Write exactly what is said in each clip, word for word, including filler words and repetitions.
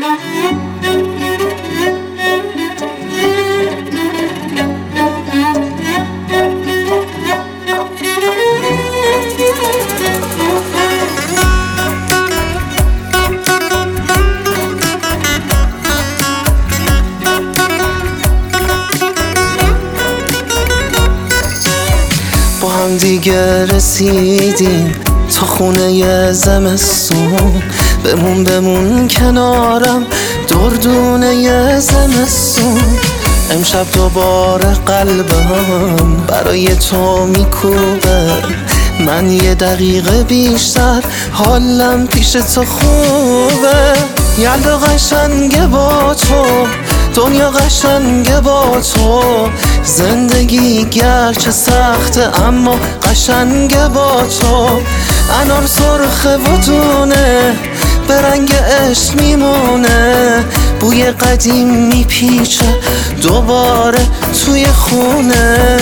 با هم دیگه رسیدیم تا خونه زمستون، بمون بمون کنارم دردونه زمستون. امشب دوباره قلبم برای تو میکوبه، من یه دقیقه بیشتر حالم پیش تو خوبه. یلدا قشنگه با تو، دنیا قشنگه با تو، زندگی گرچه سخته اما قشنگه با تو. انار سرخه و دونه به رنگ عشق میمونه، بوی قدیم میپیچه دوباره توی خونه.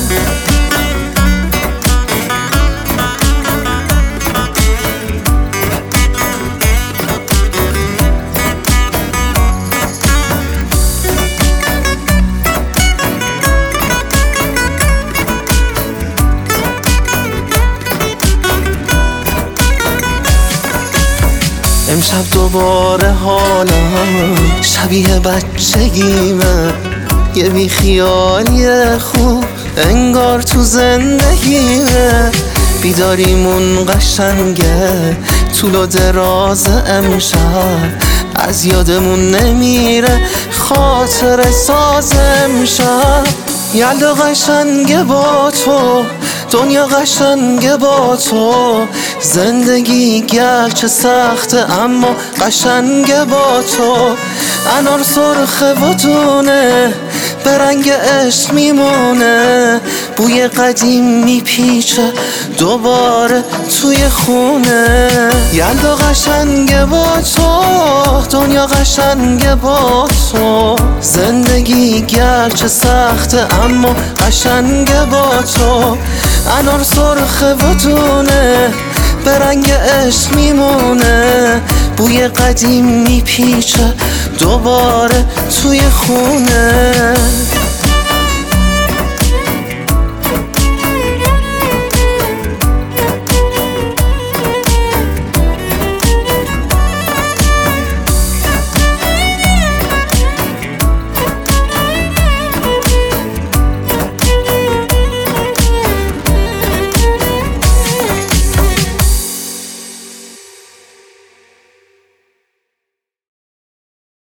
امشب دوباره حالم شبیه بچگیمه، یه بیخیالی خوب انگار تو زندگیمه. بیداریمون قشنگه طول و دراز امشب، از یادمون نمیره خاطر ساز امشب. یلدا قشنگه با تو، دنیا قشنگه با تو، زندگی گرچه سخته اما قشنگه با تو. انار سرخه و دونه به رنگ عشق میمونه، بوی قدیم میپیچه دوباره توی خونه. یلدا قشنگه با تو، دنیا قشنگه با تو، زندگی گرچه سخته اما قشنگه با تو. انار سرخه و دونه به رنگ عشق میمونه، بوی قدیم میپیچه دوباره توی خونه.